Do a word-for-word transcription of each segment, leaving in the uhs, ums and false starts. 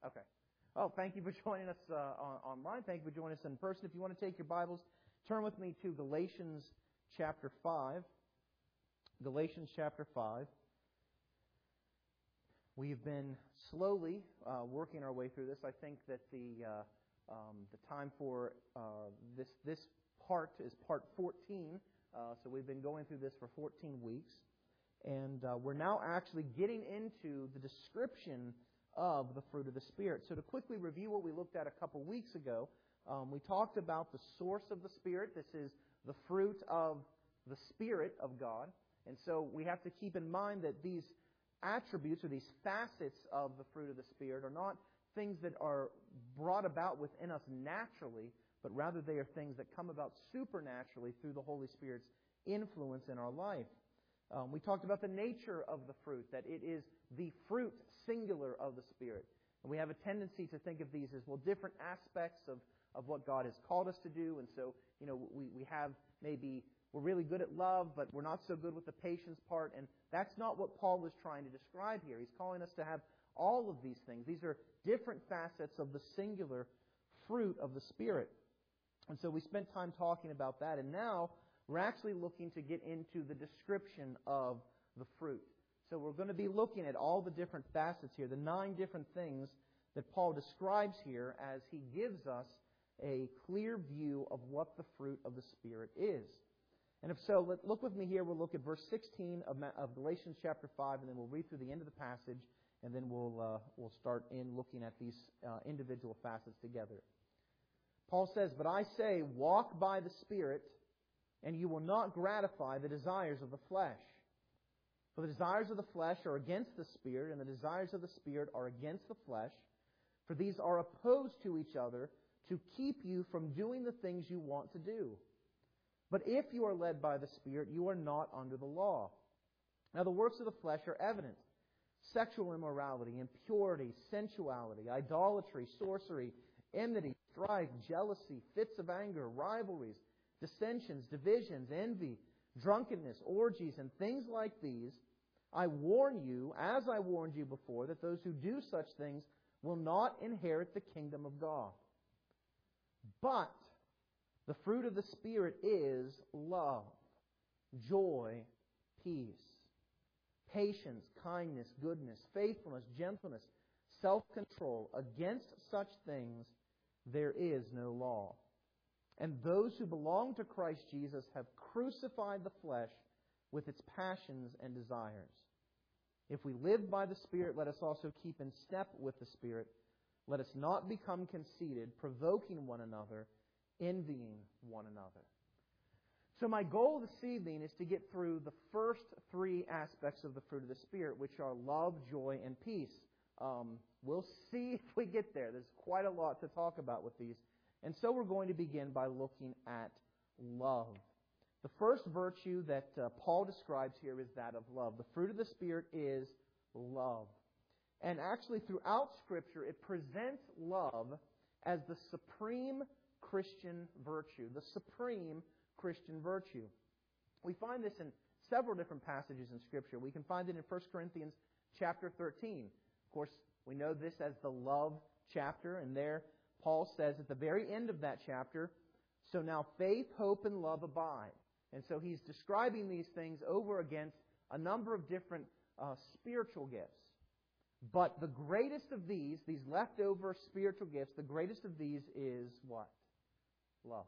Okay. Oh, thank you for joining us uh, on, online. Thank you for joining us in person. If you want to take your Bibles, turn with me to Galatians chapter five. Galatians chapter five. We've been slowly uh, working our way through this. I think that the uh, um, the time for uh, this this part is part fourteen. Uh, so we've been going through this for fourteen weeks. And uh, we're now actually getting into the description of the fruit of the Spirit. So to quickly review what we looked at a couple weeks ago, um, we talked about the source of the Spirit. This is the fruit of the Spirit of God. And so we have to keep in mind that these attributes or these facets of the fruit of the Spirit are not things that are brought about within us naturally, but rather they are things that come about supernaturally through the Holy Spirit's influence in our life. Um, we talked about the nature of the fruit, that it is the fruit singular of the Spirit. And we have a tendency to think of these as, well, different aspects of, of what God has called us to do. And so, you know, we, we have maybe, we're really good at love, but we're not so good with the patience part. And that's not what Paul is trying to describe here. He's calling us to have all of these things. These are different facets of the singular fruit of the Spirit. And so we spent time talking about that. And now we're actually looking to get into the description of the fruit. So we're going to be looking at all the different facets here, the nine different things that Paul describes here as he gives us a clear view of what the fruit of the Spirit is. And if so, let, look with me here. We'll look at verse sixteen of, of Galatians chapter five, and then we'll read through the end of the passage, and then we'll, uh, we'll start in looking at these uh, individual facets together. Paul says, "But I say, walk by the Spirit, and you will not gratify the desires of the flesh. For the desires of the flesh are against the Spirit, and the desires of the Spirit are against the flesh. For these are opposed to each other to keep you from doing the things you want to do. But if you are led by the Spirit, you are not under the law. Now the works of the flesh are evident: sexual immorality, impurity, sensuality, idolatry, sorcery, enmity, strife, jealousy, fits of anger, rivalries, dissensions, divisions, envy, drunkenness, orgies, and things like these. I warn you, as I warned you before, that those who do such things will not inherit the kingdom of God. But the fruit of the Spirit is love, joy, peace, patience, kindness, goodness, faithfulness, gentleness, self-control. Against such things there is no law. And those who belong to Christ Jesus have crucified the flesh with its passions and desires. If we live by the Spirit, let us also keep in step with the Spirit. Let us not become conceited, provoking one another, envying one another." So my goal this evening is to get through the first three aspects of the fruit of the Spirit, which are love, joy, and peace. Um, we'll see if we get there. There's quite a lot to talk about with these. And so we're going to begin by looking at love. The first virtue that uh, Paul describes here is that of love. The fruit of the Spirit is love. And actually throughout Scripture, it presents love as the supreme Christian virtue. The supreme Christian virtue. We find this in several different passages in Scripture. We can find it in First Corinthians chapter thirteen. Of course, we know this as the love chapter, and there Paul says at the very end of that chapter, "So now faith, hope, and love abide." And so he's describing these things over against a number of different uh, spiritual gifts. But the greatest of these, these leftover spiritual gifts, the greatest of these is what? Love.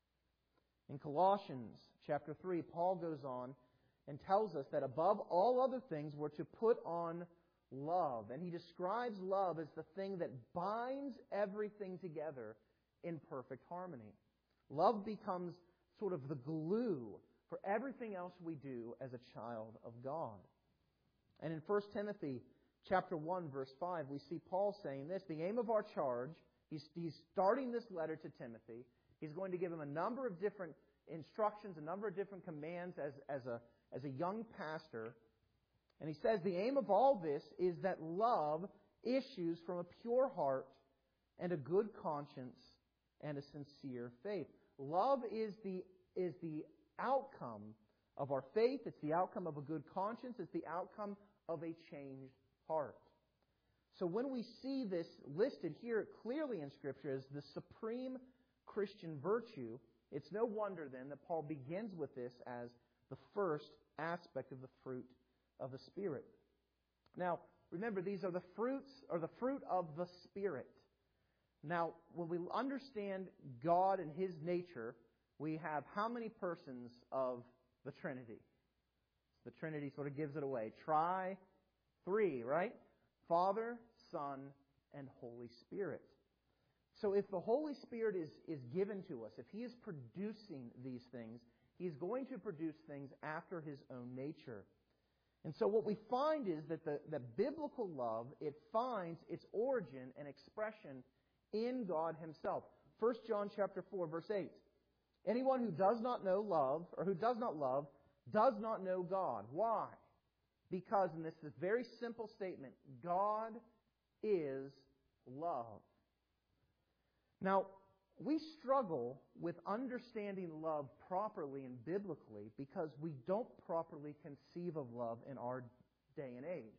In Colossians chapter three, Paul goes on and tells us that above all other things we're to put on love. And he describes love as the thing that binds everything together in perfect harmony. Love becomes sort of the glue for everything else we do as a child of God. And in First Timothy chapter one, verse five, we see Paul saying this: the aim of our charge, he's, he's starting this letter to Timothy. He's going to give him a number of different instructions, a number of different commands as, as, a, as a young pastor. And he says the aim of all this is that love issues from a pure heart and a good conscience and a sincere faith. Love is the, is the outcome of our faith. It's the outcome of a good conscience. It's the outcome of a changed heart. So when we see this listed here clearly in Scripture as the supreme Christian virtue, it's no wonder then that Paul begins with this as the first aspect of the fruit of the Spirit. Now, remember, these are the fruits, or the fruit of the Spirit. Now, when we understand God and His nature, we have how many persons of the Trinity? The Trinity sort of gives it away. Tri, three, right? Father, Son, and Holy Spirit. So if the Holy Spirit is, is given to us, if He is producing these things, He's going to produce things after His own nature. And so what we find is that the, the biblical love, it finds its origin and expression in God Himself. First John chapter four, verse eight. Anyone who does not know love, or who does not love, does not know God. Why? Because, and this is a very simple statement, God is love. Now, we struggle with understanding love properly and biblically because we don't properly conceive of love in our day and age.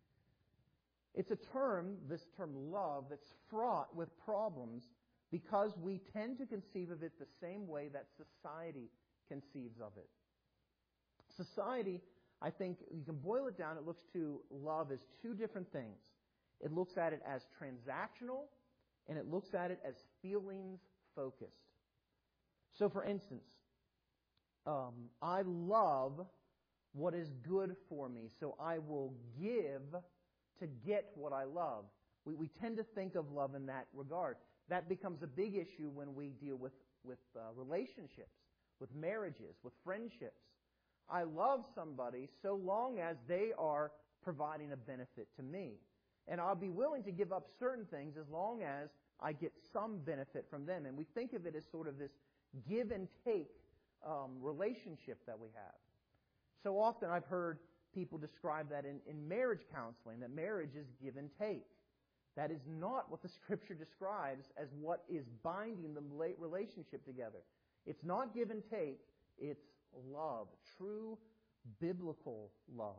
It's a term, this term love, that's fraught with problems because we tend to conceive of it the same way that society conceives of it. Society, I think, you can boil it down, it looks to love as two different things. It looks at it as transactional, and it looks at it as feelings focused. So, for instance, um, I love what is good for me, so I will give to get what I love. We, we tend to think of love in that regard. That becomes a big issue when we deal with, with uh, relationships, with marriages, with friendships. I love somebody so long as they are providing a benefit to me. And I'll be willing to give up certain things as long as I get some benefit from them. And we think of it as sort of this give and take um, relationship that we have. So often I've heard people describe that in, in marriage counseling, that marriage is give and take. That is not what the Scripture describes as what is binding the relationship together. It's not give and take, it's love, true biblical love.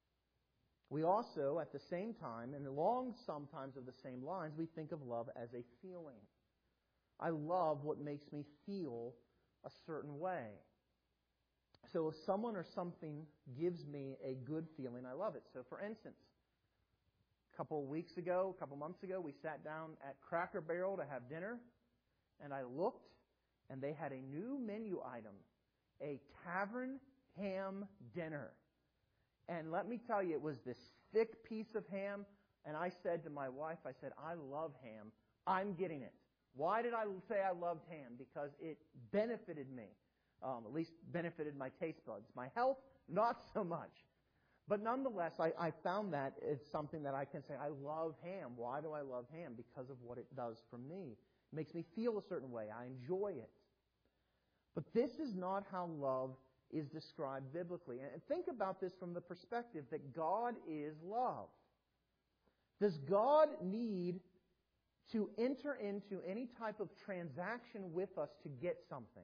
We also, at the same time, and along sometimes of the same lines, we think of love as a feeling. I love what makes me feel a certain way. So if someone or something gives me a good feeling, I love it. So for instance, a couple of weeks ago, a couple of months ago, we sat down at Cracker Barrel to have dinner, and I looked, and they had a new menu item, a tavern ham dinner. And let me tell you, it was this thick piece of ham, and I said to my wife, I said, I love ham. I'm getting it. Why did I say I loved ham? Because it benefited me. Um, at least benefited my taste buds. My health, not so much. But nonetheless, I, I found that it's something that I can say, I love ham. Why do I love ham? Because of what it does for me. It makes me feel a certain way. I enjoy it. But this is not how love is described biblically. And think about this from the perspective that God is love. Does God need to enter into any type of transaction with us to get something?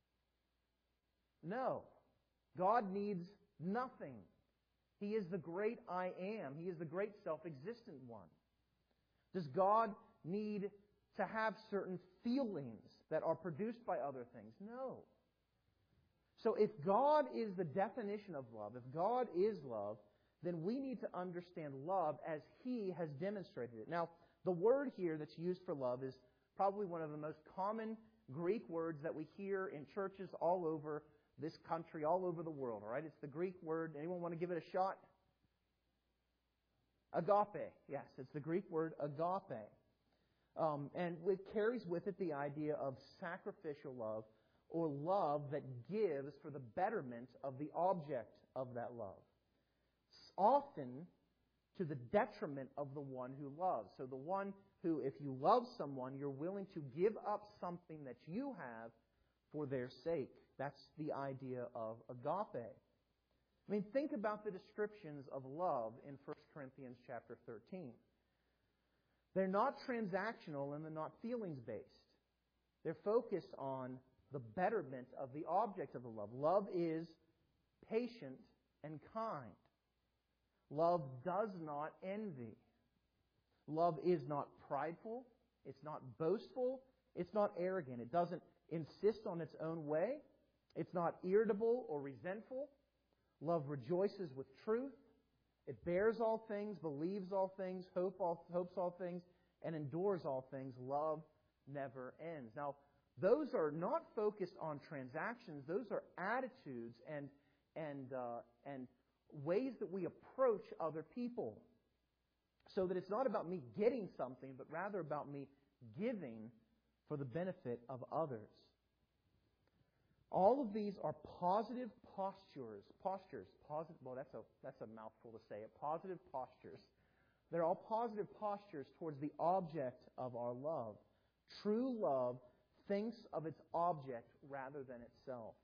No. God needs nothing. He is the great I am. He is the great self-existent one. Does God need to have certain feelings that are produced by other things? No. So if God is the definition of love, if God is love, then we need to understand love as He has demonstrated it. Now, the word here that's used for love is probably one of the most common Greek words that we hear in churches all over this country, all over the world. All right, it's the Greek word. Anyone want to give it a shot? Agape. Yes, it's the Greek word agape. Um, and it carries with it the idea of sacrificial love, or love that gives for the betterment of the object of that love. Often to the detriment of the one who loves. So the one who, if you love someone, you're willing to give up something that you have for their sake. That's the idea of agape. I mean, think about the descriptions of love in First Corinthians chapter thirteen. They're not transactional and they're not feelings-based. They're focused on the betterment of the object of the love. Love is patient and kind. Love does not envy. Love is not prideful. It's not boastful. It's not arrogant. It doesn't insist on its own way. It's not irritable or resentful. Love rejoices with truth. It bears all things, believes all things, hope all, hopes all things, and endures all things. Love never ends. Now, those are not focused on transactions. Those are attitudes and and uh, and ways that we approach other people. So that it's not about me getting something, but rather about me giving for the benefit of others. All of these are positive postures. Postures. Positive. Well, that's a that's a mouthful to say it. Positive postures. They're all positive postures towards the object of our love. True love thinks of its object rather than itself.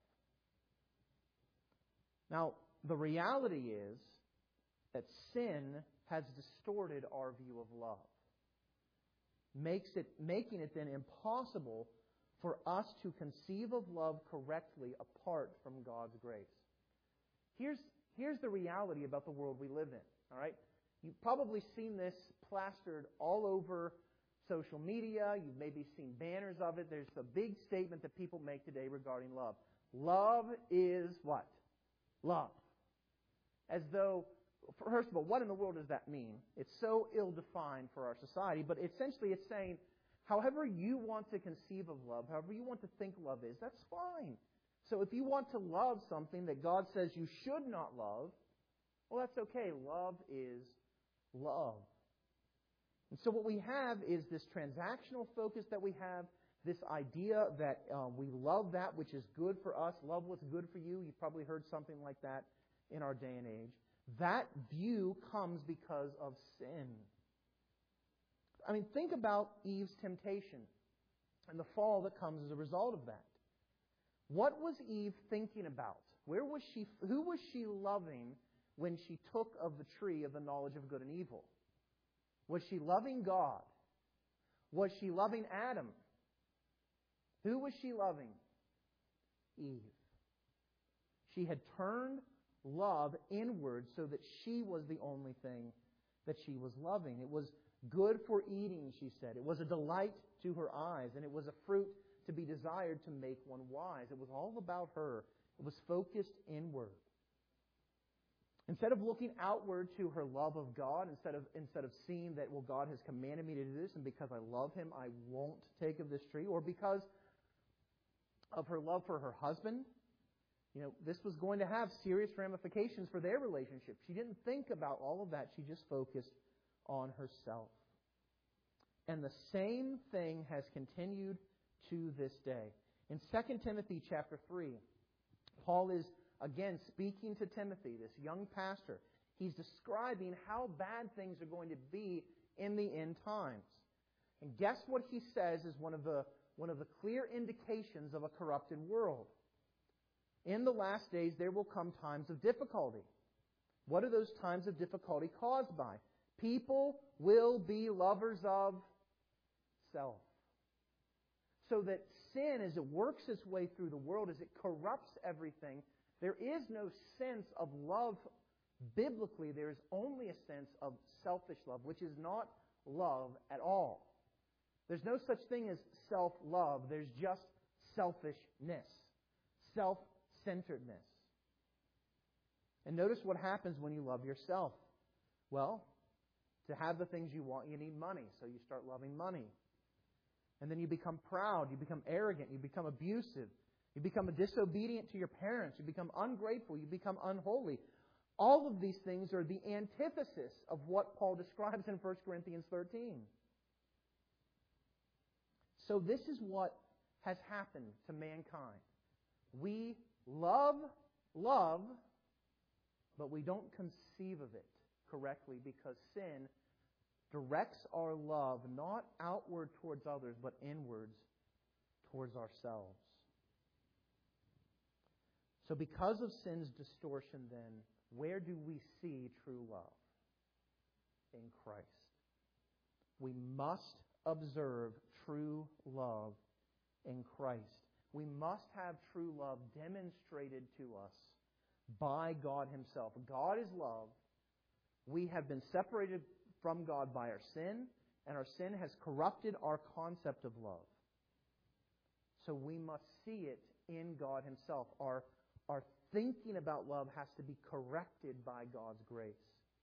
Now, the reality is that sin has distorted our view of love. Makes it, making it then impossible for us to conceive of love correctly apart from God's grace. Here's, here's the reality about the world we live in. All right? You've probably seen this plastered all over social media. You've maybe seen banners of it. There's a big statement that people make today regarding love. Love is what? Love. As though, first of all, what in the world does that mean? It's so ill-defined for our society, but essentially it's saying, however you want to conceive of love, however you want to think love is, that's fine. So if you want to love something that God says you should not love, well, that's okay. Love is love. And so what we have is this transactional focus that we have, this idea that uh, we love that which is good for us, love what's good for you. You've probably heard something like that in our day and age. That view comes because of sin. I mean, think about Eve's temptation and the fall that comes as a result of that. What was Eve thinking about? Where was she? Who was she loving when she took of the tree of the knowledge of good and evil? Was she loving God? Was she loving Adam? Who was she loving? Eve. She had turned love inward so that she was the only thing that she was loving. It was good for eating, she said. It was a delight to her eyes, and it was a fruit to be desired to make one wise. It was all about her. It was focused inward. Instead of looking outward to her love of God, instead of instead of seeing that, well, God has commanded me to do this, and because I love Him, I won't take of this tree, or because of her love for her husband, you know, this was going to have serious ramifications for their relationship. She didn't think about all of that. She just focused on herself. And the same thing has continued to this day. In Second Timothy chapter three, Paul is again speaking to Timothy, this young pastor. He's describing how bad things are going to be in the end times. And guess what he says is one of the one of the clear indications of a corrupted world. In the last days, there will come times of difficulty. What are those times of difficulty caused by? People will be lovers of self. So that sin, as it works its way through the world, as it corrupts everything, there is no sense of love biblically. There is only a sense of selfish love, which is not love at all. There's no such thing as self-love. There's just selfishness, self-centeredness. And notice what happens when you love yourself. Well, to have the things you want, you need money, so you start loving money. And then you become proud, you become arrogant, you become abusive, you become disobedient to your parents, you become ungrateful, you become unholy. All of these things are the antithesis of what Paul describes in First Corinthians thirteen. So this is what has happened to mankind. We love love, but we don't conceive of it correctly because sin directs our love not outward towards others, but inwards towards ourselves. So because of sin's distortion then, where do we see true love? In Christ. We must observe true love in Christ. We must have true love demonstrated to us by God Himself. God is love. We have been separated from God by our sin, and our sin has corrupted our concept of love. So we must see it in God Himself. Our, our thinking about love has to be corrected by God's grace.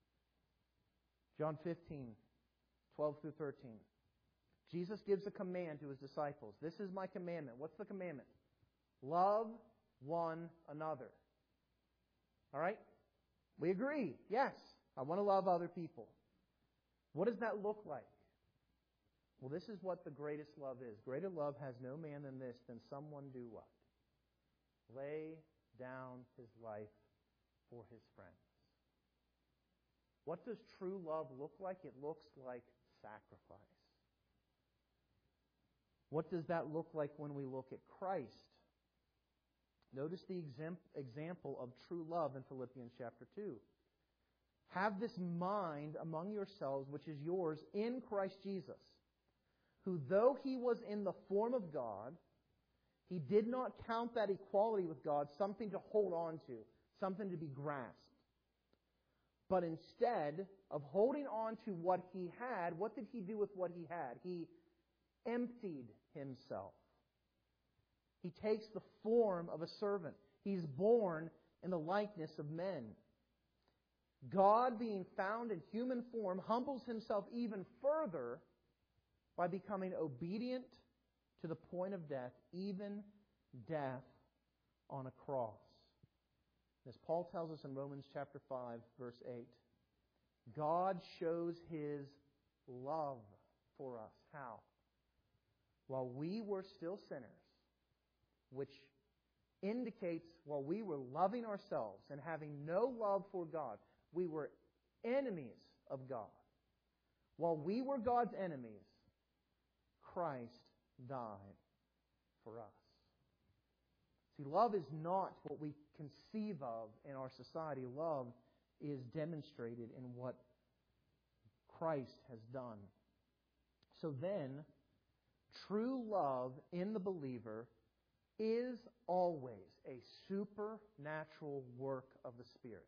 John fifteen, twelve through thirteen. Jesus gives a command to His disciples. This is my commandment. What's the commandment? Love one another. All right? We agree. Yes, I want to love other people. What does that look like? Well, this is what the greatest love is. Greater love has no man than this, than someone do what? Lay down his life for his friends. What does true love look like? It looks like sacrifice. What does that look like when we look at Christ? Notice the exam- example of true love in Philippians chapter two. Have this mind among yourselves, which is yours in Christ Jesus, who though He was in the form of God, He did not count that equality with God something to hold on to, something to be grasped. But instead of holding on to what He had, what did He do with what He had? He emptied Himself. He takes the form of a servant. He's born in the likeness of men. God, being found in human form, humbles Himself even further by becoming obedient to the point of death, even death on a cross. As Paul tells us in Romans chapter five, verse eight, God shows His love for us. How? While we were still sinners, which indicates while we were loving ourselves and having no love for God, we were enemies of God. While we were God's enemies, Christ died for us. See, love is not what we conceive of in our society. Love is demonstrated in what Christ has done. So then, true love in the believer is always a supernatural work of the Spirit.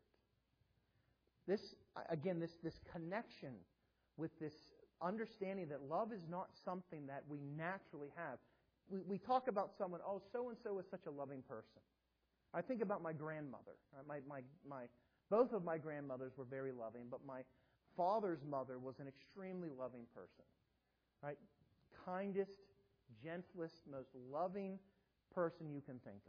This, again, this, this connection with this understanding that love is not something that we naturally have. We, we talk about someone, oh, so-and-so is such a loving person. I think about my grandmother. My, my, my, both of my grandmothers were very loving, but my father's mother was an extremely loving person. Right? Kindest, gentlest, most loving person you can think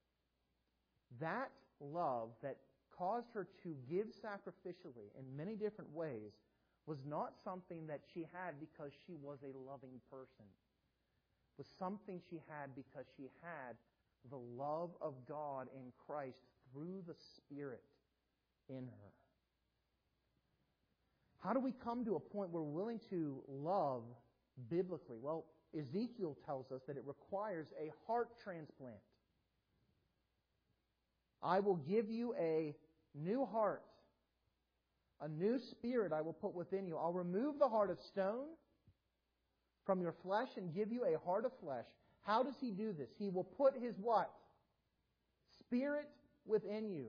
of. That love that caused her to give sacrificially in many different ways was not something that she had because she was a loving person. It was something she had because she had the love of God in Christ through the Spirit in her. How do we come to a point where we're willing to love biblically? Well, Ezekiel tells us that it requires a heart transplant. I will give you a new heart. A new spirit I will put within you. I'll remove the heart of stone from your flesh and give you a heart of flesh. How does He do this? He will put His what? Spirit within you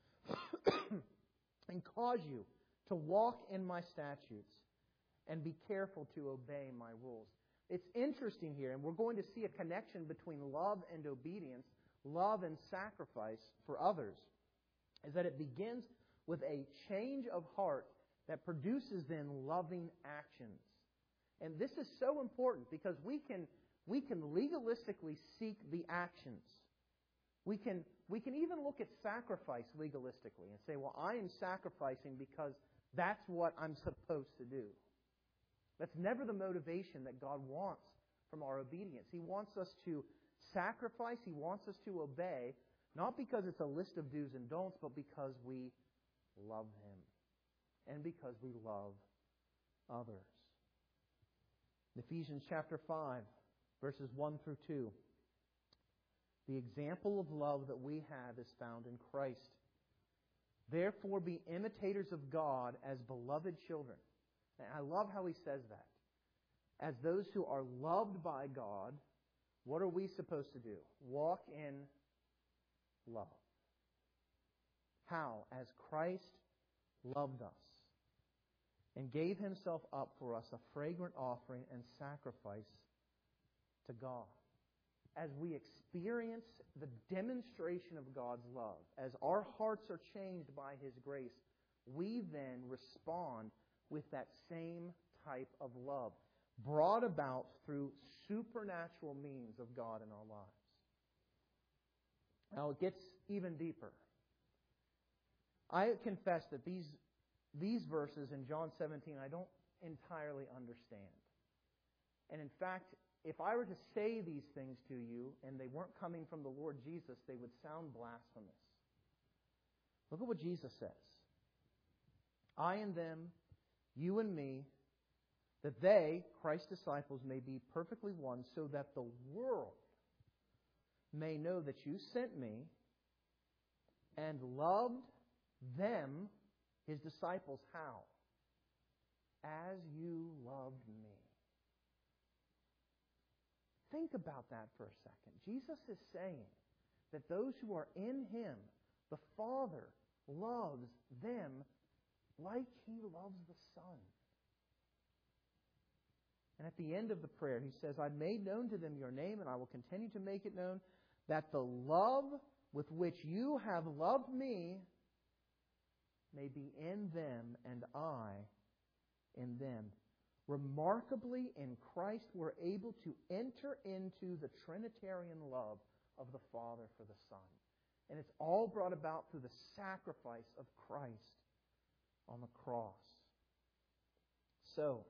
and cause you to walk in my statutes and be careful to obey my rules. It's interesting here, and we're going to see a connection between love and obedience, love and sacrifice for others, is that it begins with a change of heart that produces then loving actions. And this is so important because we can we can legalistically seek the actions. We can we can even look at sacrifice legalistically and say, well, I am sacrificing because that's what I'm supposed to do. That's never the motivation that God wants from our obedience. He wants us to sacrifice. He wants us to obey, not because it's a list of do's and don'ts, but because we love Him and because we love others. In Ephesians chapter five, verses one through two, the example of love that we have is found in Christ. Therefore, be imitators of God as beloved children. And I love how he says that. As those who are loved by God, what are we supposed to do? Walk in love. How? As Christ loved us and gave himself up for us, a fragrant offering and sacrifice to God. As we experience the demonstration of God's love, as our hearts are changed by His grace, we then respond with that same type of love, brought about through supernatural means of God in our lives. Now it gets even deeper. I confess that these, these verses in John seventeen I don't entirely understand. And in fact, if I were to say these things to you and they weren't coming from the Lord Jesus, they would sound blasphemous. Look at what Jesus says. I and them, you and me, that they, Christ's disciples, may be perfectly one, so that the world may know that you sent me and loved them, His disciples, how? As you loved me. Think about that for a second. Jesus is saying that those who are in Him, the Father loves them like He loves the Son. And at the end of the prayer, He says, I made known to them your name, and I will continue to make it known, that the love with which you have loved me may be in them, and I in them. Remarkably, in Christ, we're able to enter into the Trinitarian love of the Father for the Son. And it's all brought about through the sacrifice of Christ on the cross. So,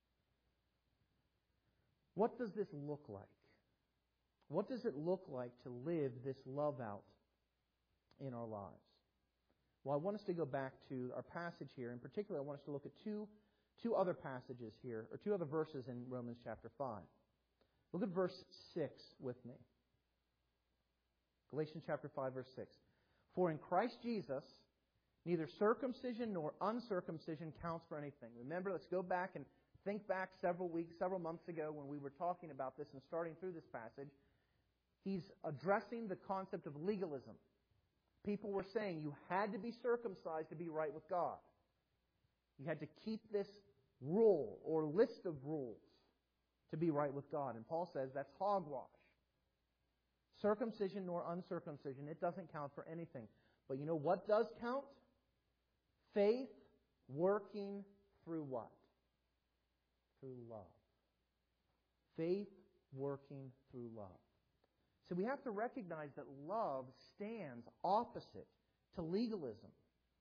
what does this look like? What does it look like to live this love out in our lives? Well, I want us to go back to our passage here. In particular, I want us to look at two Two other passages here, or two other verses in Romans chapter five. Look at verse six with me. Galatians chapter five, verse six. For in Christ Jesus, neither circumcision nor uncircumcision counts for anything. Remember, let's go back and think back several weeks, several months ago when we were talking about this and starting through this passage. He's addressing the concept of legalism. People were saying you had to be circumcised to be right with God. You had to keep this rule or list of rules to be right with God. And Paul says that's hogwash. Circumcision nor uncircumcision, it doesn't count for anything. But you know what does count? Faith working through what? Through love. Faith working through love. So we have to recognize that love stands opposite to legalism.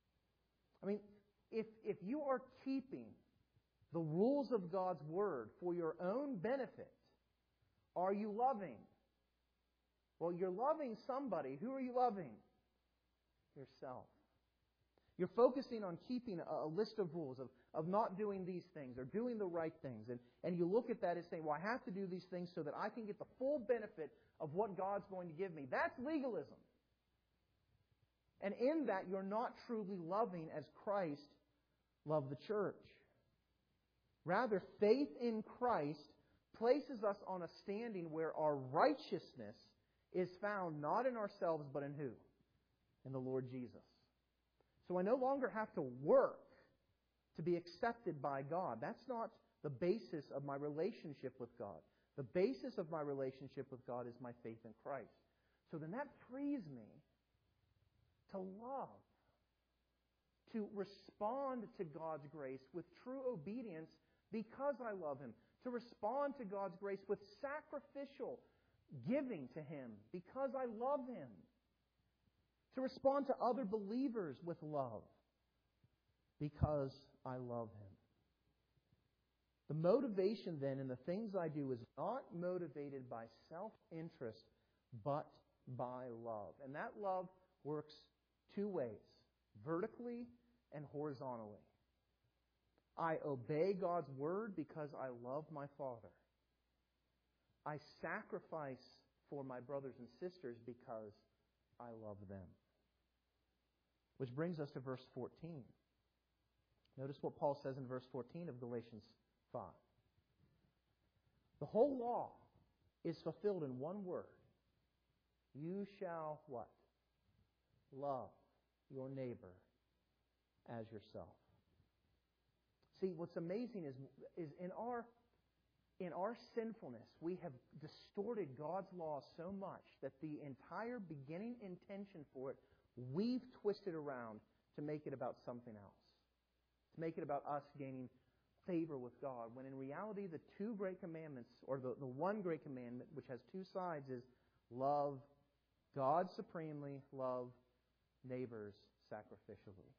I mean, If, if you are keeping the rules of God's Word for your own benefit, are you loving? Well, you're loving somebody. Who are you loving? Yourself. You're focusing on keeping a, a list of rules, of, of not doing these things or doing the right things. And, and you look at that and say, well, I have to do these things so that I can get the full benefit of what God's going to give me. That's legalism. And in that, you're not truly loving as Christ loved the church. Rather, faith in Christ places us on a standing where our righteousness is found not in ourselves, but in who? In the Lord Jesus. So I no longer have to work to be accepted by God. That's not the basis of my relationship with God. The basis of my relationship with God is my faith in Christ. So then that frees me to love, to respond to God's grace with true obedience because I love Him, to respond to God's grace with sacrificial giving to Him because I love Him, to respond to other believers with love because I love Him. The motivation then in the things I do is not motivated by self-interest, but by love. And that love works two ways, vertically and horizontally. I obey God's Word because I love my Father. I sacrifice for my brothers and sisters because I love them. Which brings us to verse fourteen. Notice what Paul says in verse fourteen of Galatians five. The whole law is fulfilled in one word. You shall what? Love your neighbor as yourself. See, what's amazing is, is in our in our sinfulness, we have distorted God's law so much that the entire beginning intention for it, we've twisted around to make it about something else. To make it about us gaining favor with God. When in reality, the two great commandments, or the, the one great commandment, which has two sides, is love God supremely, love neighbors sacrificially.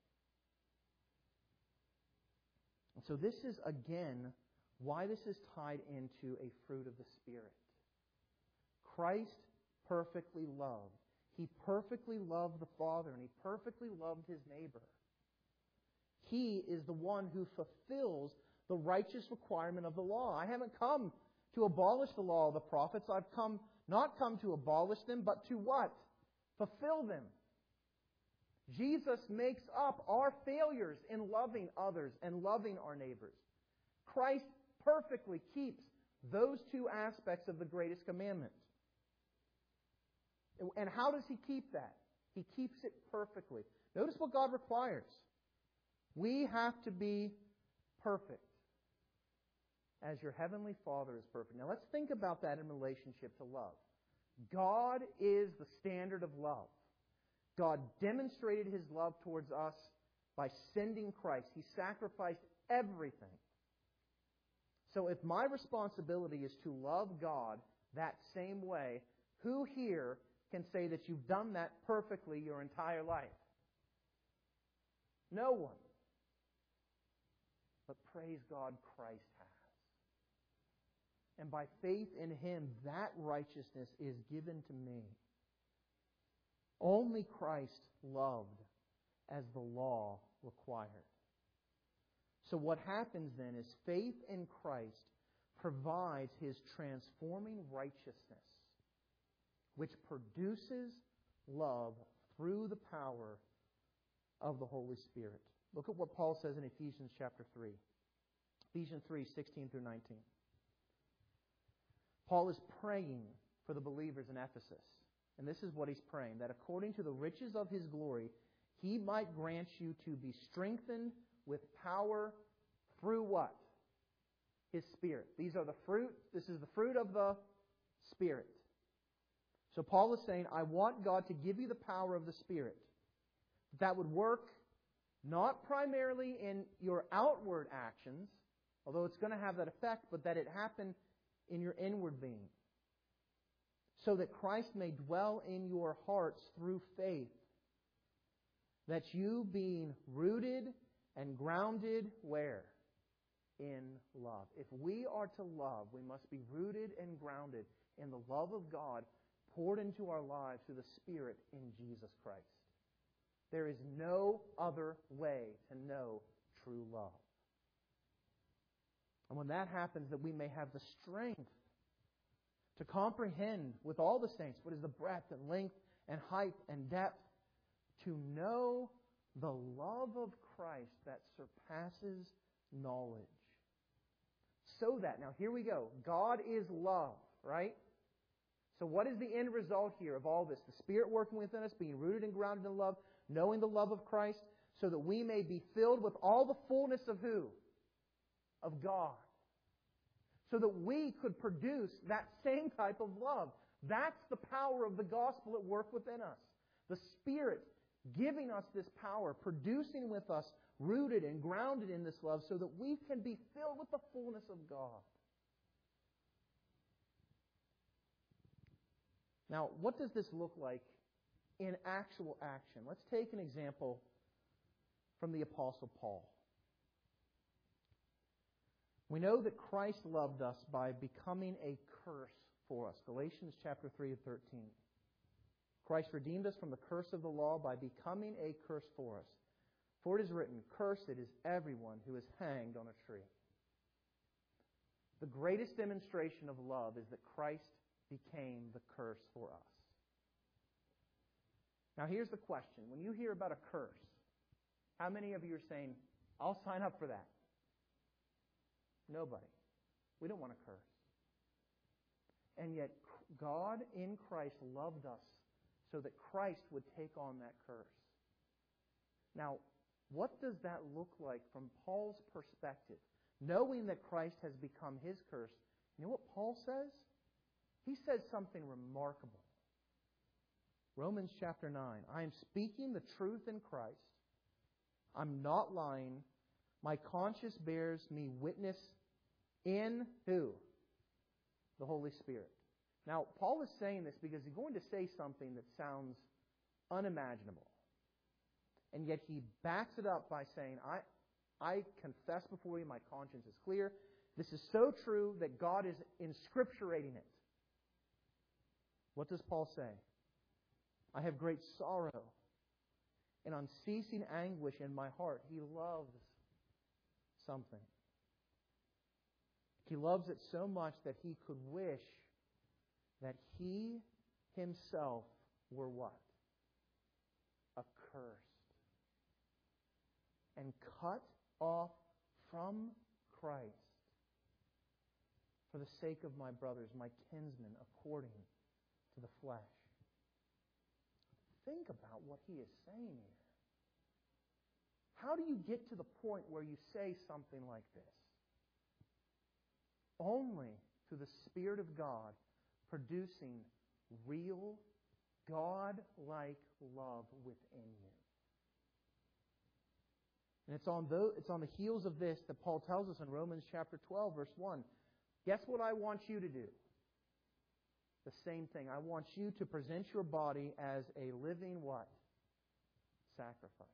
And so this is, again, why this is tied into a fruit of the Spirit. Christ perfectly loved. He perfectly loved the Father, and He perfectly loved His neighbor. He is the one who fulfills the righteous requirement of the law. I haven't come to abolish the law of the prophets. I've come not come to abolish them, but to what? Fulfill them. Jesus makes up our failures in loving others and loving our neighbors. Christ perfectly keeps those two aspects of the greatest commandment. And how does He keep that? He keeps it perfectly. Notice what God requires. We have to be perfect, as your heavenly Father is perfect. Now let's think about that in relationship to love. God is the standard of love. God demonstrated His love towards us by sending Christ. He sacrificed everything. So if my responsibility is to love God that same way, who here can say that you've done that perfectly your entire life? No one. But praise God, Christ has. And by faith in Him, that righteousness is given to me. Only Christ loved as the law required. So what happens then is faith in Christ provides His transforming righteousness, which produces love through the power of the Holy Spirit. Look at what Paul says in Ephesians chapter three. Ephesians three, sixteen through nineteen. Paul is praying for the believers in Ephesus. And this is what he's praying, that according to the riches of His glory, He might grant you to be strengthened with power through what? His Spirit. These are the fruit. This is the fruit of the Spirit. So Paul is saying, I want God to give you the power of the Spirit. That would work not primarily in your outward actions, although it's going to have that effect, but that it happen in your inward being. So that Christ may dwell in your hearts through faith, that you being rooted and grounded where? In love. If we are to love, we must be rooted and grounded in the love of God poured into our lives through the Spirit in Jesus Christ. There is no other way to know true love. And when that happens, that we may have the strength to comprehend with all the saints what is the breadth and length and height and depth, to know the love of Christ that surpasses knowledge. So that, now here we go, God is love, right? So what is the end result here of all this? The Spirit working within us, being rooted and grounded in love, knowing the love of Christ, so that we may be filled with all the fullness of who? Of God. So that we could produce that same type of love. That's the power of the gospel at work within us. The Spirit giving us this power, producing with us, rooted and grounded in this love, so that we can be filled with the fullness of God. Now, what does this look like in actual action? Let's take an example from the Apostle Paul. We know that Christ loved us by becoming a curse for us. Galatians chapter three and thirteen. Christ redeemed us from the curse of the law by becoming a curse for us. For it is written, cursed is everyone who is hanged on a tree. The greatest demonstration of love is that Christ became the curse for us. Now here's the question. When you hear about a curse, how many of you are saying, I'll sign up for that? Nobody. We don't want a curse. And yet God in Christ loved us so that Christ would take on that curse. Now, What does that look like from Paul's perspective? Knowing that Christ has become his curse, you know what Paul says? He says something remarkable. Romans chapter nine. I am speaking the truth in Christ. I'm not lying. My conscience bears me witness in who? The Holy Spirit. Now, Paul is saying this because he's going to say something that sounds unimaginable. And yet he backs it up by saying, I, I confess before you, my conscience is clear. This is so true that God is inscripturating it. What does Paul say? I have great sorrow and unceasing anguish in my heart. He loves something. He loves it so much that he could wish that he himself were what? Accursed. And cut off from Christ for the sake of my brothers, my kinsmen, according to the flesh. Think about what he is saying here. How do you get to the point where you say something like this? Only through the Spirit of God producing real, God-like love within you. And it's on, those, it's on the heels of this that Paul tells us in Romans chapter twelve, verse one. Guess what I want you to do? The same thing. I want you to present your body as a living what? Sacrifice.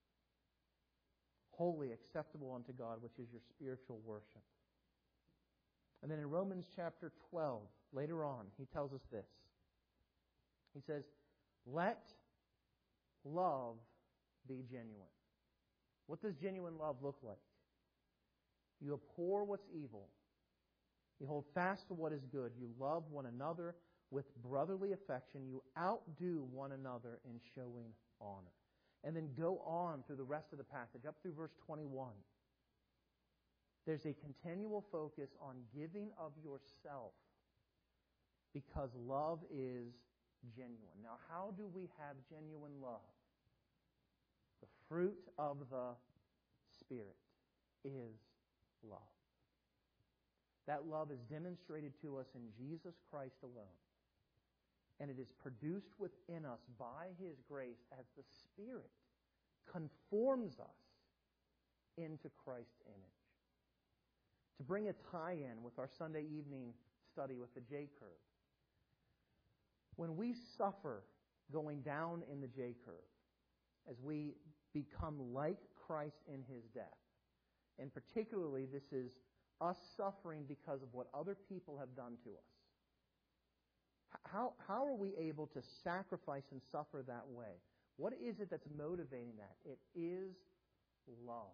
Holy, acceptable unto God, which is your spiritual worship. And then in Romans chapter twelve, later on, he tells us this. He says, let love be genuine. What does genuine love look like? You abhor what's evil. You hold fast to what is good. You love one another with brotherly affection. You outdo one another in showing honor. And then go on through the rest of the passage, up through verse twenty-one. There's a continual focus on giving of yourself because love is genuine. Now, how do we have genuine love? The fruit of the Spirit is love. That love is demonstrated to us in Jesus Christ alone. And it is produced within us by His grace as the Spirit conforms us into Christ's image. To bring a tie-in with our Sunday evening study with the J-curve. When we suffer going down in the J-curve, as we become like Christ in His death, and particularly this is us suffering because of what other people have done to us. How, how are we able to sacrifice and suffer that way? What is it that's motivating that? It is love.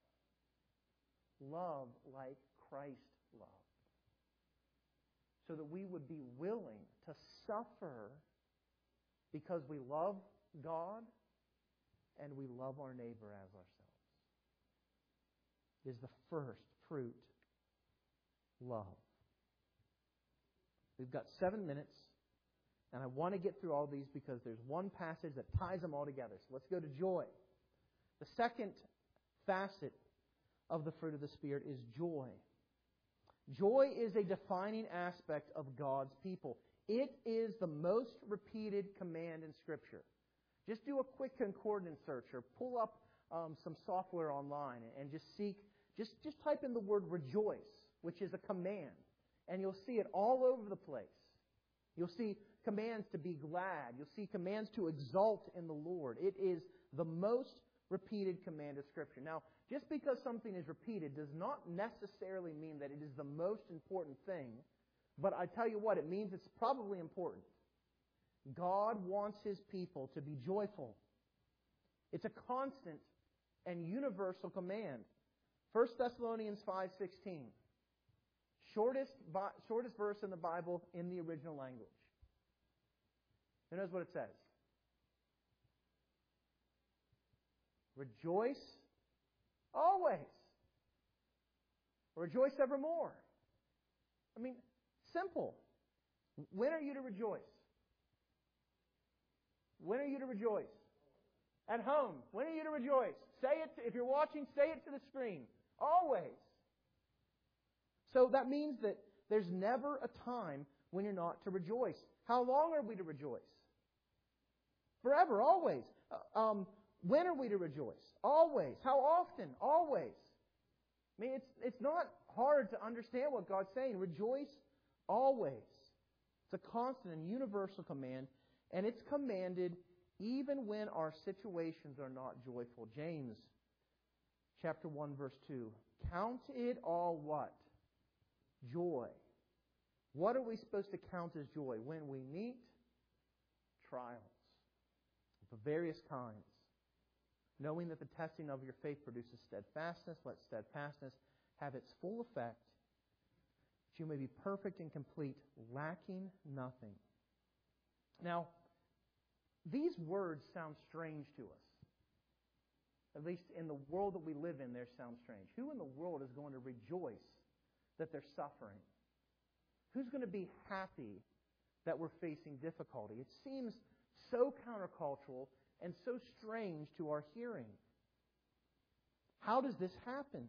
Love like Christ loved. So that we would be willing to suffer because we love God and we love our neighbor as ourselves. Is the first fruit love. We've got seven minutes, and I want to get through all these because there's one passage that ties them all together. So let's go to joy. The second facet of the fruit of the Spirit is joy. Joy is a defining aspect of God's people. It is the most repeated command in Scripture. Just do a quick concordance search or pull up um, some software online and just seek, just, just type in the word rejoice, which is a command. And you'll see it all over the place. You'll see commands to be glad. You'll see commands to exult in the Lord. It is the most repeated command of Scripture. Now, just because something is repeated does not necessarily mean that it is the most important thing. But I tell you what, it means it's probably important. God wants His people to be joyful. It's a constant and universal command. First Thessalonians five sixteen. Shortest, shortest verse in the Bible in the original language. Who knows what it says? Rejoice always. Rejoice evermore. I mean, simple. When are you to rejoice? When are you to rejoice? At home, when are you to rejoice? Say it, if you're watching, say it to the screen. Always. So that means that there's never a time when you're not to rejoice. How long are we to rejoice? Forever, always. Uh, um, when are we to rejoice? Always. How often? Always. I mean, it's it's not hard to understand what God's saying. Rejoice always. It's a constant and universal command, and it's commanded even when our situations are not joyful. James chapter one, verse two. Count it all what? Joy. What are we supposed to count as joy? When we meet trials of various kinds, knowing that the testing of your faith produces steadfastness. Let steadfastness have its full effect, that you may be perfect and complete, lacking nothing. Now, these words sound strange to us. At least in the world that we live in, they sound strange. Who in the world is going to rejoice that they're suffering? Who's going to be happy that we're facing difficulty? It seems so countercultural and so strange to our hearing. How does this happen?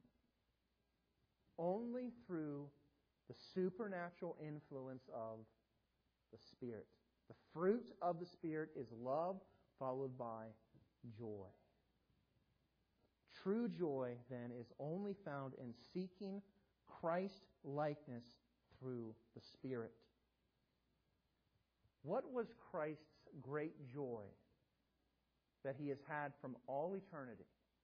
Only through the supernatural influence of the Spirit. The fruit of the Spirit is love followed by joy. True joy, then, is only found in seeking Christ-likeness through the Spirit. What was Christ's great joy that He has had from all eternity?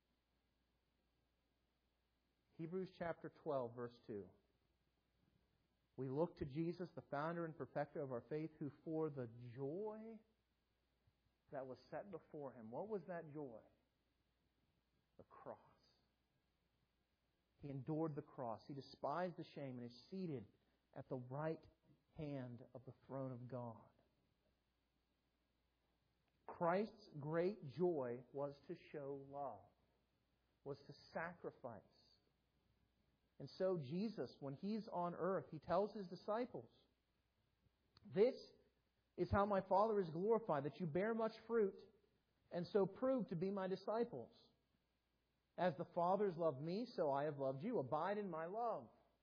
Hebrews chapter twelve, verse two. We look to Jesus, the founder and perfecter of our faith, who for the joy that was set before Him. What was that joy? The cross. He endured the cross. He despised the shame and is seated at the right hand of the throne of God. Christ's great joy was to show love, was to sacrifice. And so Jesus, when He's on earth, He tells His disciples, "This is how my Father is glorified, that you bear much fruit, and so prove to be my disciples. As the Father has loved me, so I have loved you. Abide in my love.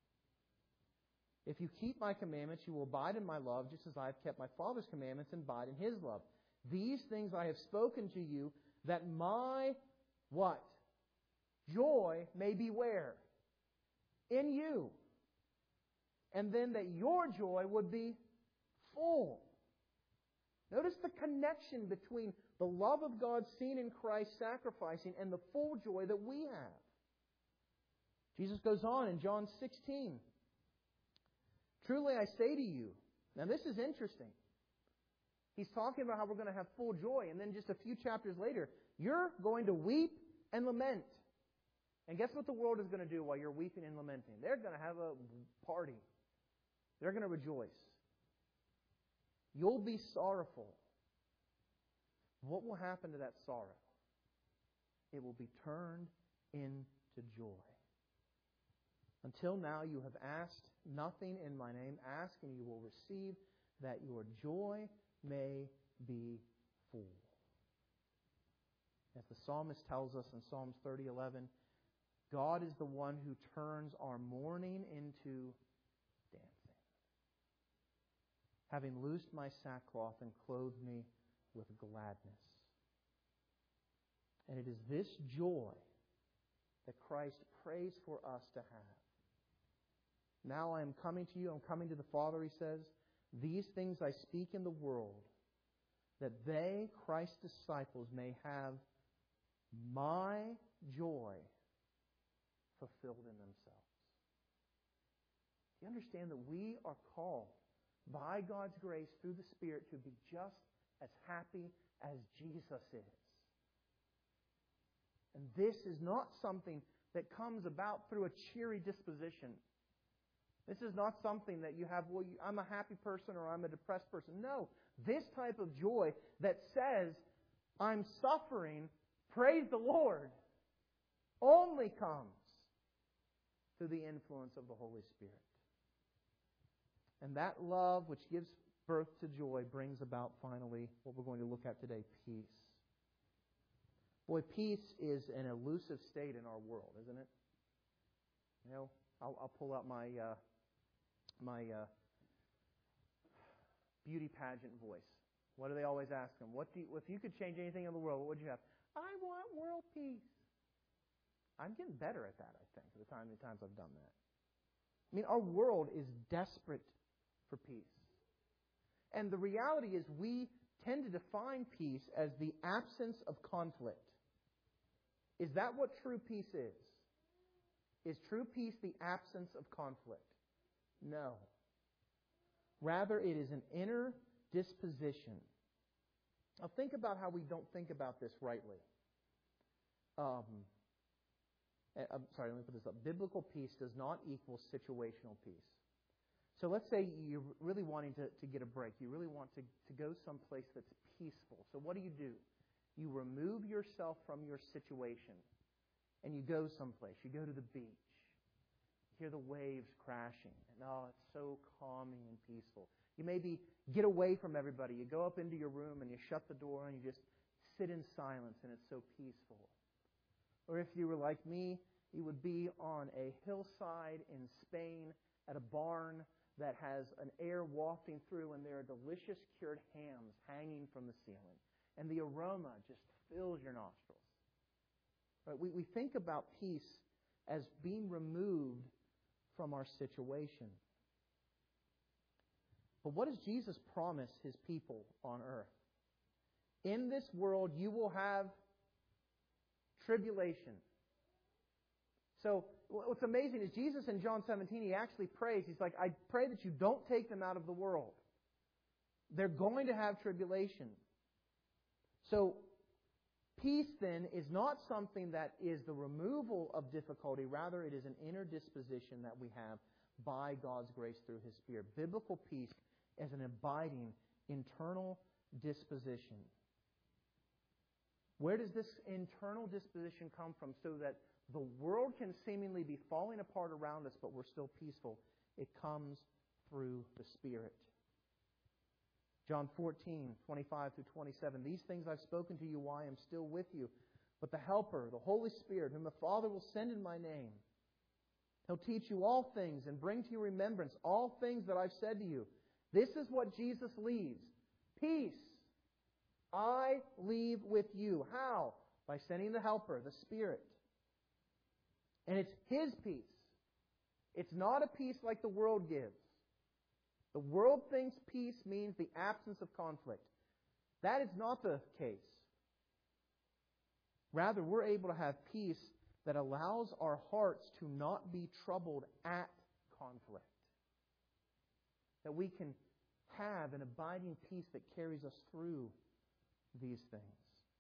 If you keep my commandments, you will abide in my love, just as I have kept my Father's commandments and abide in His love. These things I have spoken to you, that my," what? "Joy may be where? In you. And then that your joy would be full." Notice the connection between the love of God seen in Christ sacrificing and the full joy that we have. Jesus goes on in John sixteen. "Truly I say to you," now this is interesting. He's talking about how we're going to have full joy, and then just a few chapters later, you're going to weep and lament. And guess what the world is going to do while you're weeping and lamenting? They're going to have a party. They're going to rejoice. You'll be sorrowful. What will happen to that sorrow? It will be turned into joy. Until now you have asked nothing in my name. Ask and you will receive, that your joy may be full. As the psalmist tells us in Psalms thirty eleven, God is the one who turns our mourning into dancing. Having loosed my sackcloth and clothed me with gladness. And it is this joy that Christ prays for us to have. "Now I am coming to you, I'm coming to the Father," He says. "These things I speak in the world, that they, Christ's disciples, may have my joy fulfilled in themselves." Do you understand that we are called by God's grace through the Spirit to be just as happy as Jesus is? And this is not something that comes about through a cheery disposition. This is not something that you have, well, you, I'm a happy person or I'm a depressed person. No, this type of joy that says, I'm suffering, praise the Lord, only comes through the influence of the Holy Spirit. And that love which gives birth to joy brings about finally what we're going to look at today, peace. Boy, peace is an elusive state in our world, isn't it? You know, I'll, I'll pull out my uh, my uh, beauty pageant voice. What do they always ask them? What do you, if you could change anything in the world, what would you have? I want world peace. I'm getting better at that, I think, the time the times I've done that. I mean, our world is desperate for peace. And the reality is we tend to define peace as the absence of conflict. Is that what true peace is? Is true peace the absence of conflict? No. Rather, it is an inner disposition. Now think about how we don't think about this rightly. Um, I'm sorry, let me put this up. Biblical peace does not equal situational peace. So let's say you're really wanting to, to get a break. You really want to, to go someplace that's peaceful. So what do you do? You remove yourself from your situation and you go someplace. You go to the beach. You hear the waves crashing. And oh, it's so calming and peaceful. You maybe get away from everybody. You go up into your room and you shut the door and you just sit in silence and it's so peaceful. Or if you were like me, you would be on a hillside in Spain at a barn that has an air wafting through and there are delicious cured hams hanging from the ceiling. And the aroma just fills your nostrils. Right? We, we think about peace as being removed from our situation. But what does Jesus promise His people on earth? In this world you will have tribulation. So what's amazing is Jesus in John seventeen, He actually prays. He's like, I pray that you don't take them out of the world. They're going to have tribulation. So peace then is not something that is the removal of difficulty. Rather, it is an inner disposition that we have by God's grace through His Spirit. Biblical peace is an abiding internal disposition. Where does this internal disposition come from so that the world can seemingly be falling apart around us, but we're still peaceful? It comes through the Spirit. John fourteen, twenty-five through twenty-seven. These things I've spoken to you while I am still with you. But the Helper, the Holy Spirit, whom the Father will send in my name, He'll teach you all things and bring to your remembrance all things that I've said to you. This is what Jesus leaves. Peace I leave with you. How? By sending the Helper, the Spirit. And it's His peace. It's not a peace like the world gives. The world thinks peace means the absence of conflict. That is not the case. Rather, we're able to have peace that allows our hearts to not be troubled at conflict. That we can have an abiding peace that carries us through these things.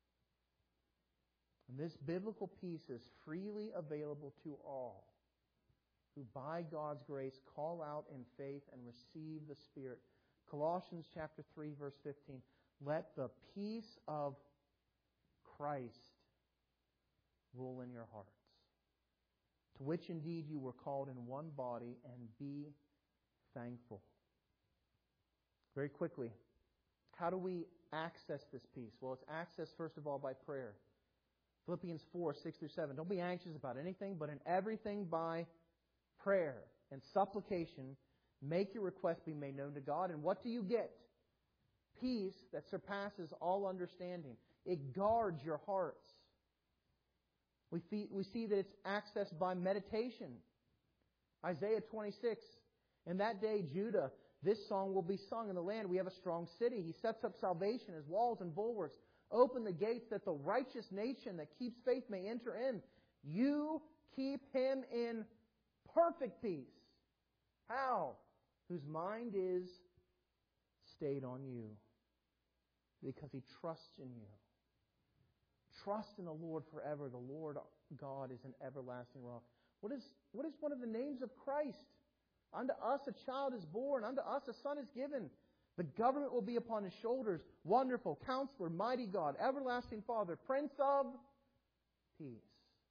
And this biblical peace is freely available to all who by God's grace call out in faith and receive the Spirit. Colossians chapter three, verse fifteen. Let the peace of Christ rule in your hearts, to which indeed you were called in one body, and be thankful. Very quickly, how do we access this peace? Well, it's accessed first of all by prayer. Philippians four, six through seven. Don't be anxious about anything, but in everything by prayer and supplication, make your request be made known to God. And what do you get? Peace that surpasses all understanding. It guards your hearts. We, fee- we see that it's accessed by meditation. Isaiah twenty-six. In that day, Judah, this song will be sung in the land. We have a strong city. He sets up salvation as walls and bulwarks. Open the gates that the righteous nation that keeps faith may enter in. You keep him in perfect peace. How? Whose mind is stayed on you. Because he trusts in you. Trust in the Lord forever. The Lord God is an everlasting rock. What is, what is one of the names of Christ? Unto us a child is born. Unto us a son is given. The government will be upon his shoulders. Wonderful Counselor, Mighty God, Everlasting Father, Prince of Peace.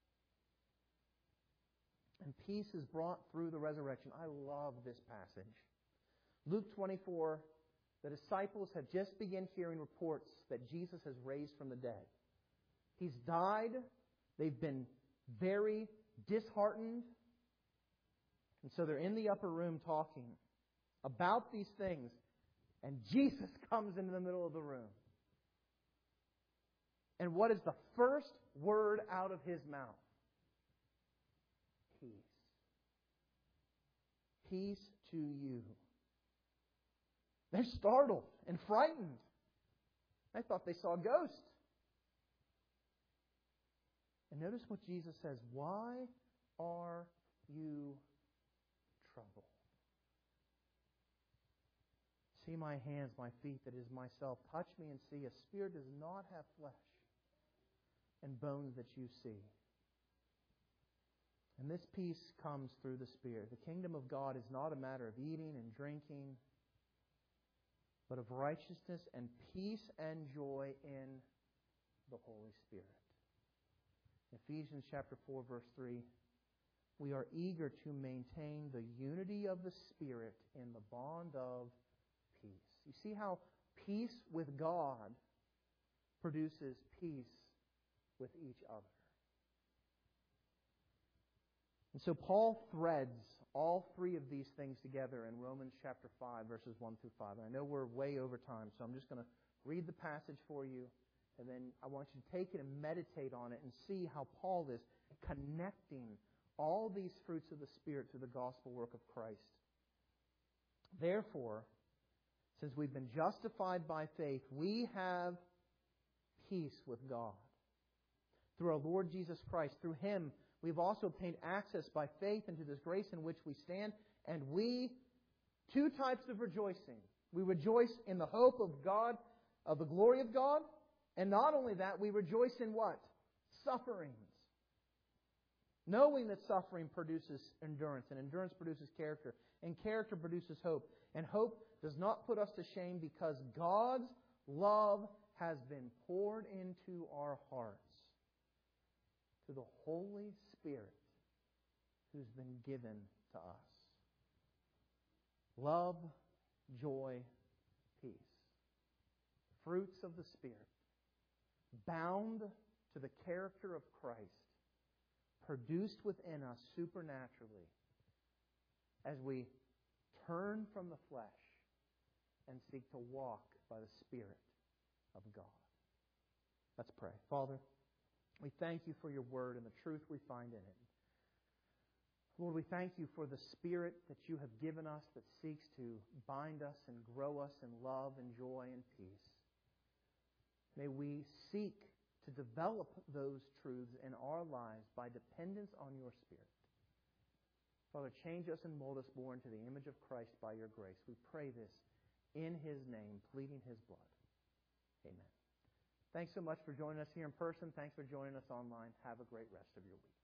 And peace is brought through the resurrection. I love this passage. Luke twenty-four, the disciples have just begun hearing reports that Jesus has raised from the dead. He's died. They've been very disheartened. And so they're in the upper room talking about these things. And Jesus comes into the middle of the room. And what is the first word out of His mouth? Peace. Peace to you. They're startled and frightened. I thought they saw a ghost. And notice what Jesus says. Why are you troubled? See my hands, my feet, that is myself. Touch me and see. A spirit does not have flesh and bones that you see. And this peace comes through the Spirit. The kingdom of God is not a matter of eating and drinking, but of righteousness and peace and joy in the Holy Spirit. Ephesians chapter four, verse three. We are eager to maintain the unity of the Spirit in the bond of peace. You see how peace with God produces peace with each other. And so Paul threads all three of these things together in Romans chapter five, verses one through five. And I know we're way over time, so I'm just going to read the passage for you, and then I want you to take it and meditate on it and see how Paul is connecting all these fruits of the Spirit to the gospel work of Christ. Therefore, since we've been justified by faith, we have peace with God through our Lord Jesus Christ. Through Him, we've also obtained access by faith into this grace in which we stand. And we, two types of rejoicing. We rejoice in the hope of God, of the glory of God. And not only that, we rejoice in what? Sufferings. Knowing that suffering produces endurance, and endurance produces character, and character produces hope. And hope does not put us to shame, because God's love has been poured into our hearts through the Holy Spirit who's been given to us. Love, joy, peace. Fruits of the Spirit, bound to the character of Christ, produced within us supernaturally as we turn from the flesh and seek to walk by the Spirit of God. Let's pray. Father, we thank You for Your Word and the truth we find in it. Lord, we thank You for the Spirit that You have given us that seeks to bind us and grow us in love and joy and peace. May we seek to develop those truths in our lives by dependence on Your Spirit. Father, change us and mold us more into the image of Christ by Your grace. We pray this in His name, pleading His blood. Amen. Thanks so much for joining us here in person. Thanks for joining us online. Have a great rest of your week.